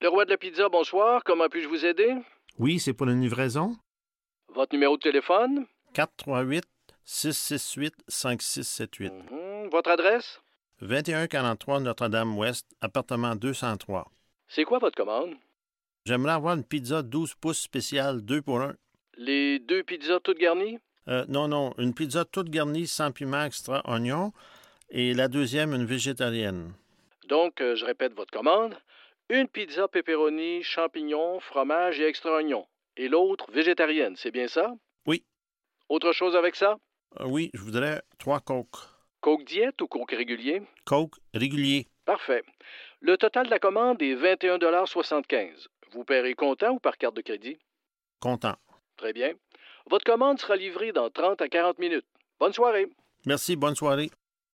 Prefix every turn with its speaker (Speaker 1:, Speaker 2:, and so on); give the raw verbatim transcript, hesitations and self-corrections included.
Speaker 1: Le roi de la pizza, bonsoir. Comment puis-je vous aider?
Speaker 2: Oui, c'est pour une livraison.
Speaker 1: Votre numéro de téléphone?
Speaker 2: quatre trois huit, six six huit, cinq six sept huit.
Speaker 1: Mhm. Votre adresse?
Speaker 2: vingt et un quarante-trois Notre-Dame-Ouest, appartement deux cent trois.
Speaker 1: C'est quoi votre commande?
Speaker 2: J'aimerais avoir une pizza douze pouces spéciale deux pour un.
Speaker 1: Les deux pizzas toutes garnies?
Speaker 2: Euh, non, non, une pizza toute garnie sans piment extra oignon et la deuxième, une végétarienne.
Speaker 1: Donc, euh, je répète votre commande. Une pizza pepperoni, champignons, fromage et extra oignon. Et l'autre, végétarienne, c'est bien ça?
Speaker 2: Oui.
Speaker 1: Autre chose avec ça?
Speaker 2: Euh, oui, je voudrais trois Coke.
Speaker 1: Coke diète ou Coke régulier?
Speaker 2: Coke régulier.
Speaker 1: Parfait. Le total de la commande est vingt et un virgule soixante-quinze. Vous paierez comptant ou par carte de crédit?
Speaker 2: Content.
Speaker 1: Très bien. Votre commande sera livrée dans trente à quarante minutes. Bonne soirée.
Speaker 2: Merci, bonne soirée.